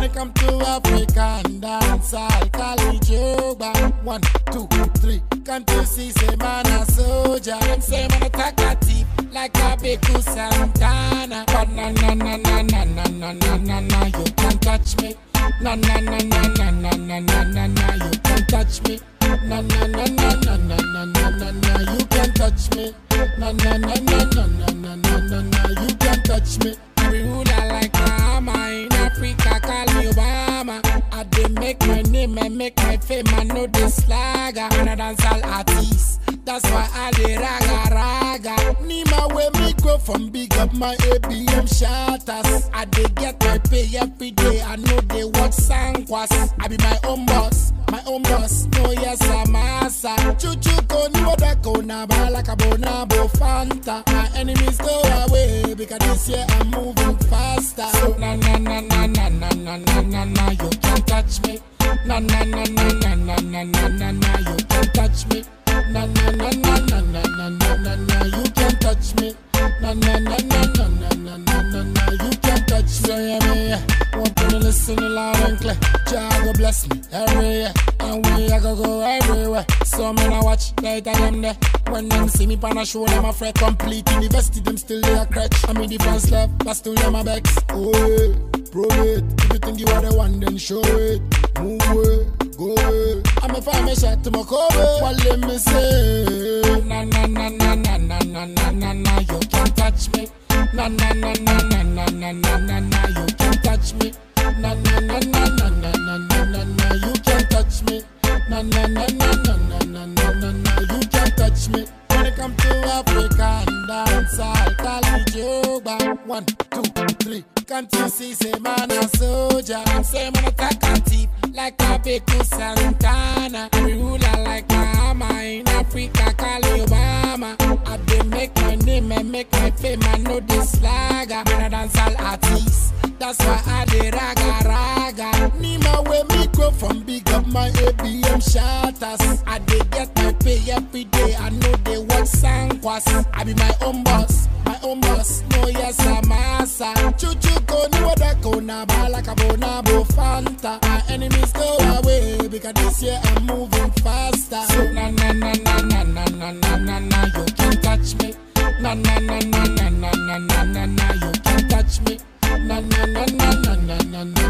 When it come to African dance, I'll call it Juba. 1, 2, 3. Can't you see, say man a soldier? Them say man attack a thief like a Beku Santana. But na, you can't touch me. Na, you can't touch me. Na, you can't touch me. Na, you can't touch me. Every ruler like Bahama in Africa, call me Obama. I dey make my name and make my fame, I know this slagger. I'm a dancehall artist, that's why I dey raga. Nima where me go from big up my ABM shatters. I dey get my pay every day, I know they work sangwas. I be my own boss, no yes I'm asa. Chuchu ko ni wadako na bala kabonabo fanta. My enemies go away because this year I'm moving faster. So na, you can't touch me. Na, you can't touch me. Na, you can't touch me. Na, you can't touch me. So yeah, me, want to listen loud and clear. Jah go bless me every year, and we I go everywhere. So me na watch later them there. When them see me pan a show, them a fret. Complete university, them still they a crutch. I mean the fans left, but still them a vex. Oh yeah, prove it. If you think you are the one, then show it. Move away, go away. I'm a find me shot to my cover. What let me say? Na, you can't touch me. Na, you can't touch me. Na, you can't touch me. Na, you can't touch me. When it come to African dance, I'll call it Juba. 1, 2, 3. Can't you see, say man a soldier? Say man attack a thief like a Beku Santana. We ruler like Bahama in Africa, call me Obama. I dey make my name and make my fame, I know this slagger. Man a dancehall artist, that's why I dey raga. Nima where me go from big up my ABM shatters. I dey get my pay every day, I know they work sangwas. I be my own boss, no yes I'm asa. Chuchu ko ni wadako na bala kabonabo fanta. My enemies go away because this year I'm moving faster. So na, you can't touch me. Na, you can't touch me. Na,